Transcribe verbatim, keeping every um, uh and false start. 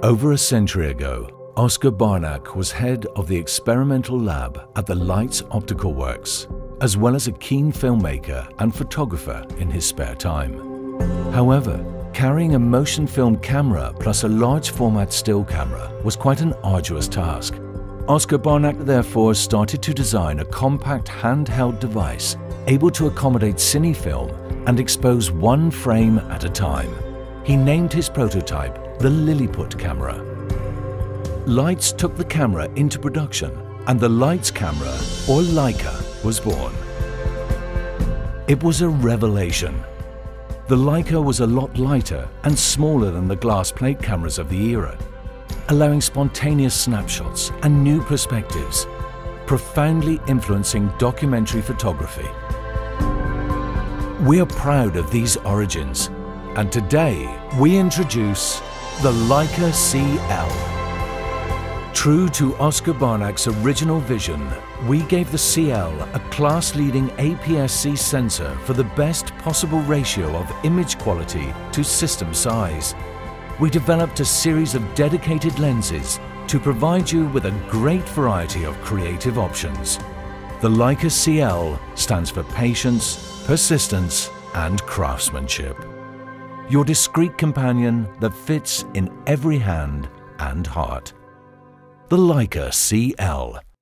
Over a century ago, Oskar Barnack was head of the experimental lab at the Leitz Optical Works, as well as a keen filmmaker and photographer in his spare time. However, carrying a motion film camera plus a large format still camera was quite an arduous task. Oskar Barnack therefore started to design a compact handheld device able to accommodate cinefilm and expose one frame at a time. He named his prototype the Lilliput camera. Leitz took the camera into production and the Leitz camera, or Leica, was born. It was a revelation. The Leica was a lot lighter and smaller than the glass plate cameras of the era, allowing spontaneous snapshots and new perspectives, profoundly influencing documentary photography. We are proud of these origins, and today we introduce the Leica C L. True to Oskar Barnack's original vision, we gave the C L a class-leading A P S C sensor for the best possible ratio of image quality to system size. We developed a series of dedicated lenses to provide you with a great variety of creative options. The Leica C L stands for patience, persistence, and craftsmanship. Your discreet companion that fits in every hand and heart. The Leica C L.